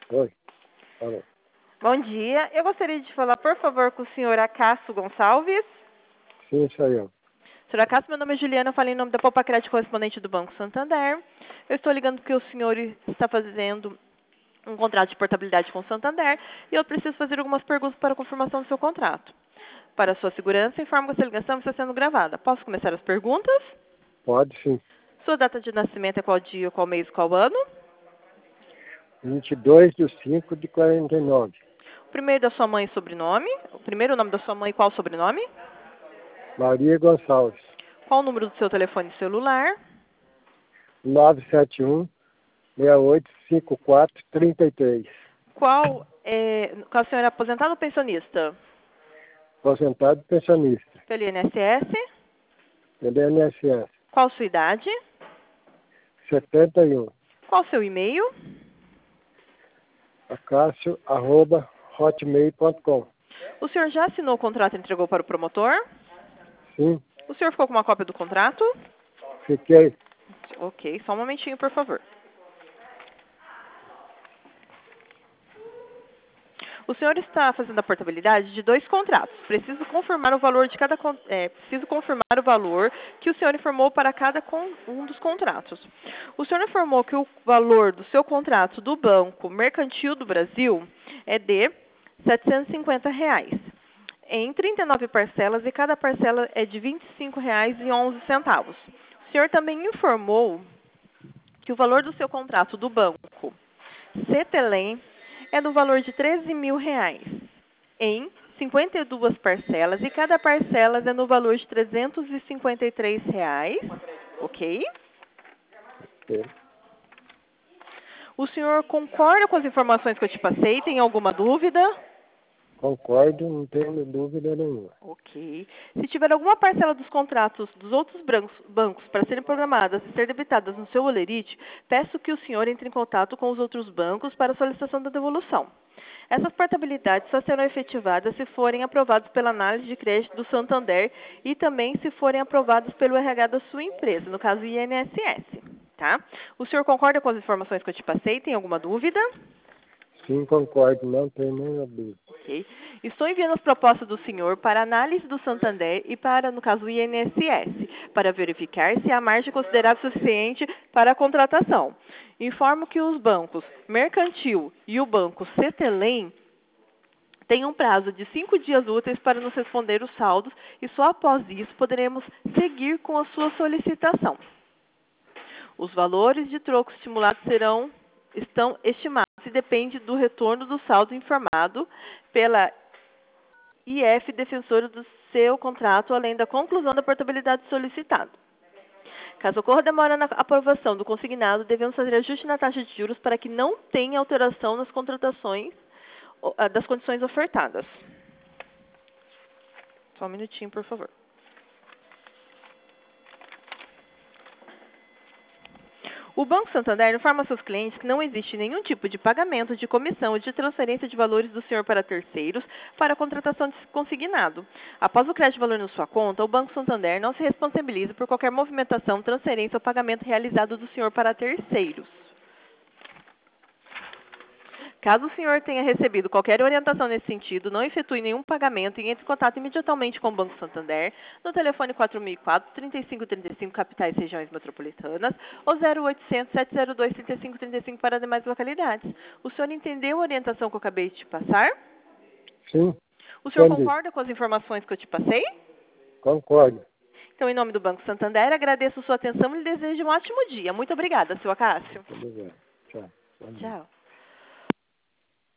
Oi. Alô. Bom dia. Eu gostaria de falar, por favor, com o senhor Acácio Gonçalves. Sim, isso aí, ó. Senhor Acácio, meu nome é Juliana, eu falei em nome da Poupa Crédito, correspondente do Banco Santander. Eu estou ligando porque o senhor está fazendo um contrato de portabilidade com o Santander e eu preciso fazer algumas perguntas para a confirmação do seu contrato. Para a sua segurança, informo que essa ligação está sendo gravada. Posso começar as perguntas? Pode sim. Sua data de nascimento é qual dia, qual mês, qual ano? 22/5/49. O primeiro da sua mãe e sobrenome? O primeiro nome da sua mãe e qual sobrenome? Maria Gonçalves. Qual o número do seu telefone celular? 971-6854-33. Qual a senhora é aposentada ou pensionista? Aposentado pensionista. Pelo INSS? Pelo INSS. Qual a sua idade? 71. Qual o seu e-mail? acácio@hotmail.com. O senhor já assinou o contrato e entregou para o promotor? Sim, O senhor ficou com uma cópia do contrato? fiquei. Ok, só um momentinho, por favor. O senhor está fazendo a portabilidade de 2 contratos. Preciso confirmar o valor de preciso confirmar o valor que o senhor informou para cada um dos contratos. O senhor informou que o valor do seu contrato do Banco Mercantil do Brasil é de R$ 750, em 39 parcelas e cada parcela é de R$ 25,11. O senhor também informou que o valor do seu contrato do banco Cetelem é no valor de R$ 13.000, em 52 parcelas, e cada parcela é no valor de R$ 353, ok? Ok. O senhor concorda com as informações que eu te passei? Tem alguma dúvida? Concordo, não tenho dúvida nenhuma. Ok. Se tiver alguma parcela dos contratos dos outros bancos para serem programadas e ser debitadas no seu Olerite, peço que o senhor entre em contato com os outros bancos para a solicitação da devolução. Essas portabilidades só serão efetivadas se forem aprovadas pela análise de crédito do Santander e também se forem aprovadas pelo RH da sua empresa, no caso INSS. Tá? O senhor concorda com as informações que eu te passei? Tem alguma dúvida? Sim, concordo, não tenho nenhuma dúvida. Ok. Estou enviando as propostas do senhor para análise do Santander e para, no caso, o INSS, para verificar se há margem considerável suficiente para a contratação. Informo que os bancos Mercantil e o banco Cetelem têm um prazo de 5 dias úteis para nos responder os saldos e só após isso poderemos seguir com a sua solicitação. Os valores de troco estimulados estão estimados e depende do retorno do saldo informado pela IF defensora do seu contrato, além da conclusão da portabilidade solicitada. Caso ocorra demora na aprovação do consignado, devemos fazer ajuste na taxa de juros para que não tenha alteração nas contratações das condições ofertadas. Só um minutinho, por favor. O Banco Santander informa a seus clientes que não existe nenhum tipo de pagamento de comissão ou de transferência de valores do senhor para terceiros para a contratação de consignado. Após o crédito de valor na sua conta, o Banco Santander não se responsabiliza por qualquer movimentação, transferência ou pagamento realizado do senhor para terceiros. Caso o senhor tenha recebido qualquer orientação nesse sentido, não efetue nenhum pagamento e entre em contato imediatamente com o Banco Santander no telefone 4004-3535, capitais e regiões metropolitanas, ou 0800-702-3535 para demais localidades. O senhor entendeu a orientação que eu acabei de te passar? Sim, O senhor entendi. concorda com as informações que eu te passei? Concordo. Então, em nome do Banco Santander, agradeço a sua atenção e lhe desejo um ótimo dia. Muito obrigada, seu Acácio. Obrigado. Tchau. Bom dia. Tchau.